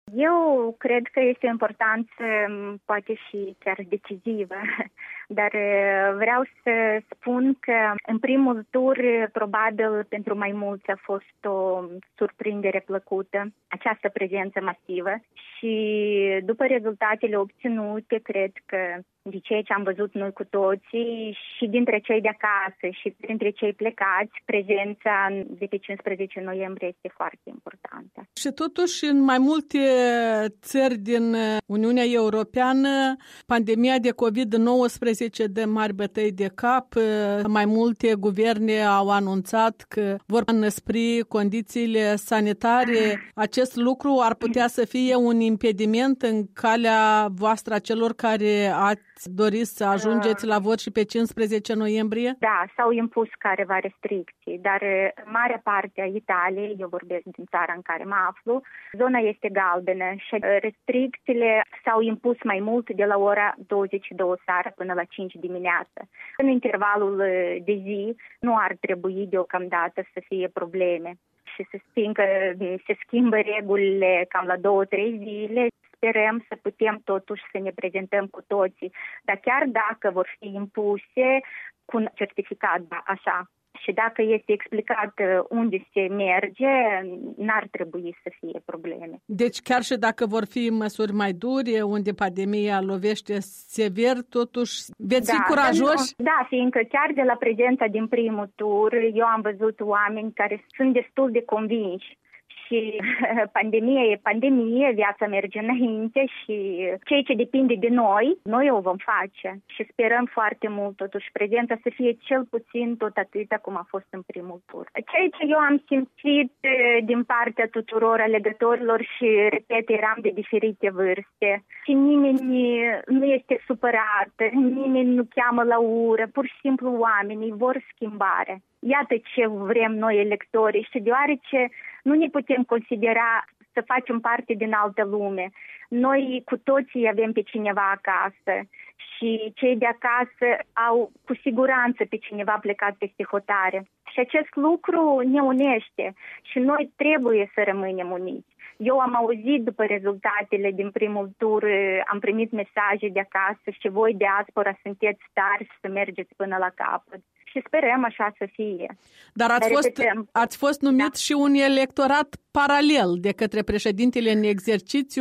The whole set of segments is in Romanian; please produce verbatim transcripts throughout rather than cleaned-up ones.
Eu cred că este o importanță, poate și chiar decisivă, dar vreau să spun că în primul tur, probabil pentru mai mulți a fost o surprindere plăcută, această prezență masivă și după rezultatele obținute, cred că de ceea ce am văzut noi cu toții și dintre cei de acasă și dintre cei plecați, prezența de pe cincisprezece noiembrie este foarte importantă. Și totuși, în mai multe țări din Uniunea Europeană, pandemia de covid nouăsprezece dă mari bătăi de cap. Mai multe guverne au anunțat că vor înăspri condițiile sanitare. Acest lucru ar putea să fie un impediment în calea voastră a celor care ați doriți să ajungeți la vot și pe cincisprezece noiembrie? Da, s-au impus careva restricții, dar marea parte a Italiei, eu vorbesc din țara în care mă aflu, zona este galbenă și restricțiile s-au impus mai mult de la ora douăzeci și două seara până la cinci dimineață. În intervalul de zi nu ar trebui deocamdată să fie probleme și să stingă, se schimbă regulile cam la două, trei zile. Sperăm să putem totuși să ne prezentăm cu toții, dar chiar dacă vor fi impuse cu un certificat, da, așa, și dacă este explicat unde se merge, n-ar trebui să fie probleme. Deci chiar și dacă vor fi măsuri mai dure, unde pandemia lovește sever, totuși veți da, fi curajoși? Da, fiindcă chiar de la prezența din primul tur, eu am văzut oameni care sunt destul de convinși. Și pandemia e pandemie, viața merge înainte și ceea ce depinde de noi, noi o vom face. Și sperăm foarte mult, totuși, prezența să fie cel puțin tot atâta cum a fost în primul tur. Ceea ce eu am simțit din partea tuturor alegătorilor și, repet, eram de diferite vârste. Și nimeni nu este supărat, nimeni nu cheamă la ură, pur și simplu oamenii vor schimbare. Iată ce vrem noi electorii și deoarece nu ne putem considera să facem parte din altă lume. Noi cu toții avem pe cineva acasă și cei de acasă au cu siguranță pe cineva plecat peste hotare. Și acest lucru ne unește și noi trebuie să rămânem uniți. Eu am auzit după rezultatele din primul tur, am primit mesaje de acasă și voi diaspora sunteți tari să mergeți până la capăt. Și sperăm așa să fie. Dar ați, fost, ați fost numit da. și un electorat paralel de către președintele în exercițiu.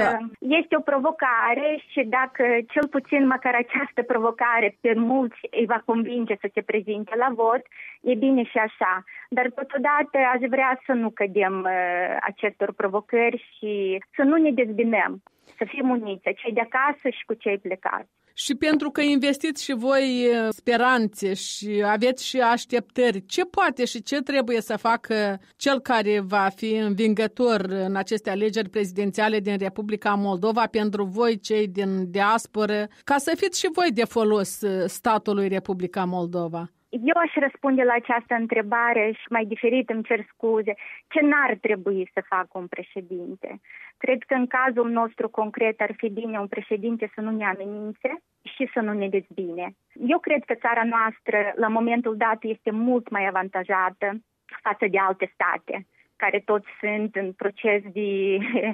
Este o provocare și dacă cel puțin măcar această provocare pe mulți îi va convinge să se prezinte la vot, e bine și așa. Dar totodată aș vrea să nu cădem acestor provocări și să nu ne dezbinăm, să fim uniți, cei de acasă și cu cei plecați. Și pentru că investiți și voi speranțe și aveți și așteptări, ce poate și ce trebuie să facă cel care va fi învingător în aceste alegeri prezidențiale din Republica Moldova pentru voi, cei din diasporă, ca să fiți și voi de folos statului Republica Moldova? Eu aș răspunde la această întrebare și mai diferit îmi cer scuze. Ce n-ar trebui să facă un președinte? Cred că în cazul nostru concret ar fi bine un președinte să nu ne amenințe și să nu ne dezbine. Eu cred că țara noastră la momentul dat este mult mai avantajată față de alte state care toți sunt în proces de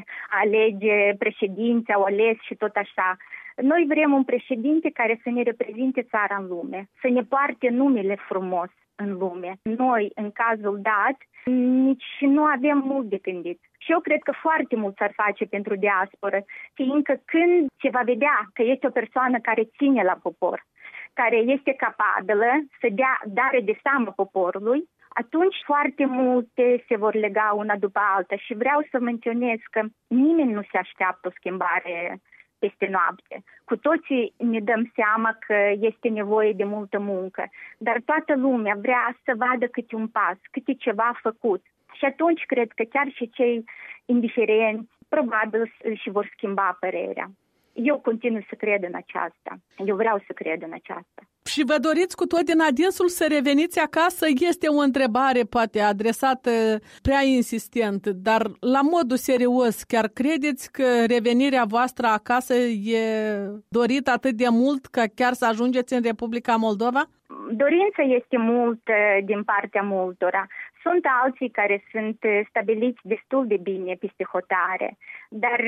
alege președinți, au ales și tot așa. Noi vrem un președinte care să ne reprezinte țara în lume, să ne poarte numele frumos în lume. Noi, în cazul dat, nici nu avem mult de gândit. Și eu cred că foarte mult s-ar face pentru diasporă, fiindcă când se va vedea că este o persoană care ține la popor, care este capabilă să dea dare de seamă poporului, atunci foarte multe se vor lega una după alta. Și vreau să menționez că nimeni nu se așteaptă o schimbare peste noapte. Cu toții ne dăm seama că este nevoie de multă muncă, dar toată lumea vrea să vadă câte un pas, câte ceva făcut. Și atunci cred că chiar și cei indiferenți probabil și vor schimba părerea. Eu continui să cred în aceasta. Eu vreau să cred în aceasta. Și vă doriți cu tot din adinsul să reveniți acasă? Este o întrebare poate adresată prea insistent, dar la modul serios, chiar credeți că revenirea voastră acasă e dorită atât de mult ca chiar să ajungeți în Republica Moldova? Dorința este multă din partea multora. Sunt alții care sunt stabiliți destul de bine peste hotare, dar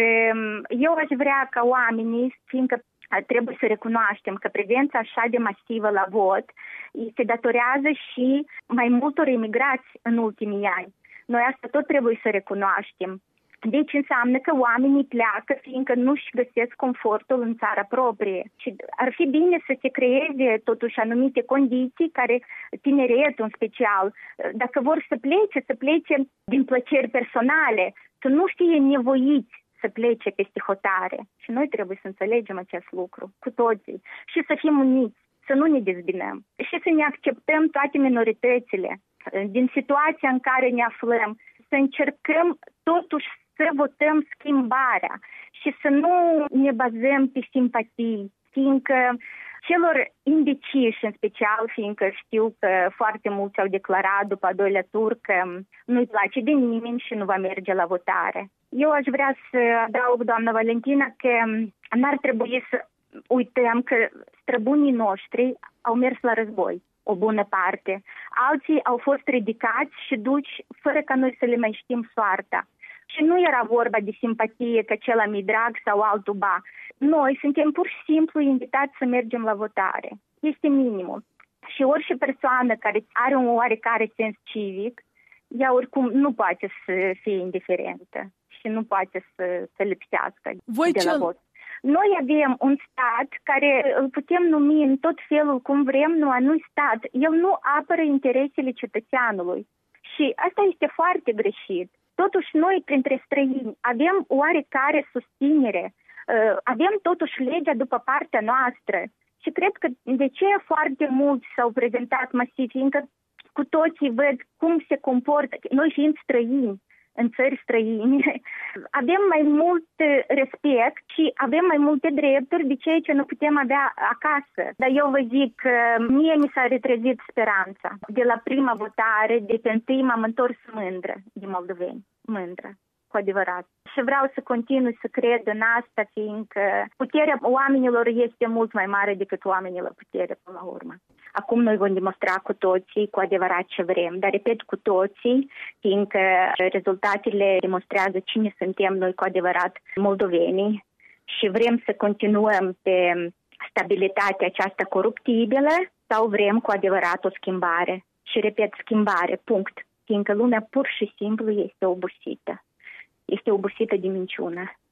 eu aș vrea ca oamenii, fiindcă trebuie să recunoaștem că prezența așa de masivă la vot se datorează și mai multor imigrați în ultimii ani. Noi asta tot trebuie să recunoaștem. Deci înseamnă că oamenii pleacă fiindcă nu-și găsesc confortul în țara proprie. Și ar fi bine să se creeze totuși anumite condiții care, tineretul în special, dacă vor să plece, să plece din plăceri personale, să nu fie nevoiți să plece peste hotare. Și noi trebuie să înțelegem acest lucru cu toții și să fim uniți, să nu ne dezbinăm și să ne acceptăm toate minoritățile din situația în care ne aflăm, să încercăm totuși să votăm schimbarea și să nu ne bazăm pe simpatii, fiindcă celor indeciși în special, fiindcă știu că foarte mulți au declarat după a doilea tur că nu-i place de nimeni și nu va merge la votare. Eu aș vrea să adaug, doamna Valentina, că n-ar trebui să uităm că străbunii noștri au mers la război, o bună parte. Alții au fost ridicați și duci fără ca noi să le mai știm soarta. Și nu era vorba de simpatie că cel mi drag sau altul ba. Noi suntem pur și simplu invitați să mergem la votare. Este minimul. Și orice persoană care are un oarecare sens civic, ea oricum nu poate să fie indiferentă și nu poate să se lipsească Voi de cel... la vot. Noi avem un stat care îl putem numi în tot felul cum vrem, nu anui stat. El nu apără interesele cetățeanului. Și asta este foarte greșit. Totuși noi, printre străini, avem oarecare susținere. Avem totuși legea după partea noastră. Și cred că de ce foarte mulți s-au prezentat masiv, fiindcă cu toții văd cum se comportă, noi fiind străini, în țări străine, avem mai mult respect și avem mai multe drepturi de ceea ce nu putem avea acasă. Dar eu vă zic că mie mi s-a retrezit speranța. De la prima votare, de pe întâi m-am întors mândră de moldoveni. Mândră, cu adevărat. Și vreau să continui să cred în asta, fiindcă puterea oamenilor este mult mai mare decât oamenii la putere până la urmă. Acum noi vom demonstra cu toții cu adevărat ce vrem, dar repet cu toții, fiindcă rezultatele demonstrează cine suntem noi cu adevărat moldovenii și vrem să continuăm pe stabilitatea aceasta coruptibilă sau vrem cu adevărat o schimbare. Și repet, schimbare, punct, fiindcă lumea pur și simplu este obosită. Este obosită de minciună.